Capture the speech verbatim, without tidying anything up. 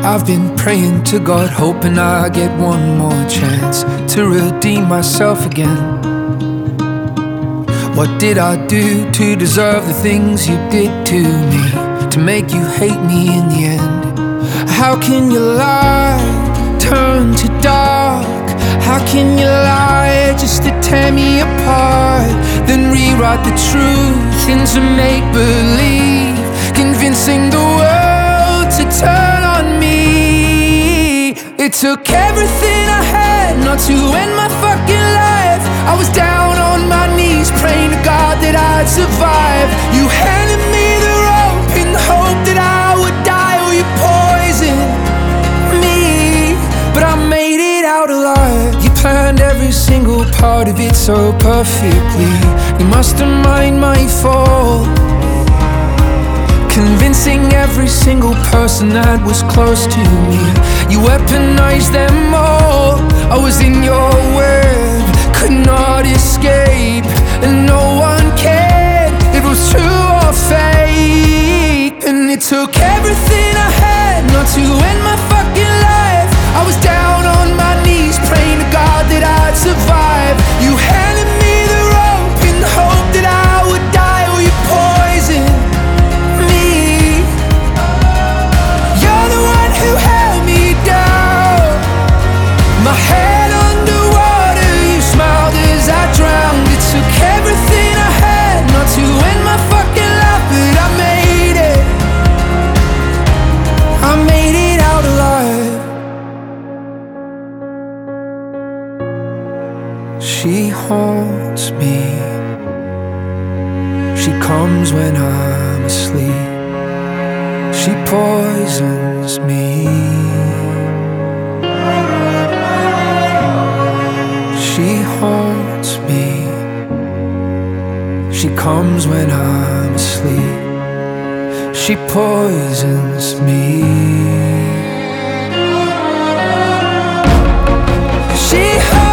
I've been praying to God, hoping I get one more chance to redeem myself again. What did I do to deserve the things you did to me, to make you hate me in the end? How can your light turn to dark? How can you lie just to tear me apart? Then rewrite the truth into make-believe, convincing the world to turn on me. It took everything I had not to end my fucking life. I was down on my knees praying to God that I'd survive. You handed me the rope in the hope that I would die. Oh, you poisoned me, but I made it out alive. You planned every single part of it so perfectly. You must have mined my fall, convincing every single person that was close to me. You weaponized them all. I was in your web, could not escape, and no one cared. It was true or fake, and it took everything I had not to end my fucking life. I was down on my knees praying to God that I'd survive. You handed me the rope in the hope that I would die. Oh, you poisoned me. You're the one who held me down, my head underwater. You smiled as I drowned. It took everything I had not to end my fucking life, but I made it. I made it out alive. She haunts me. She comes when I'm asleep. She poisons me. She haunts me. She comes when I'm asleep. She poisons me. She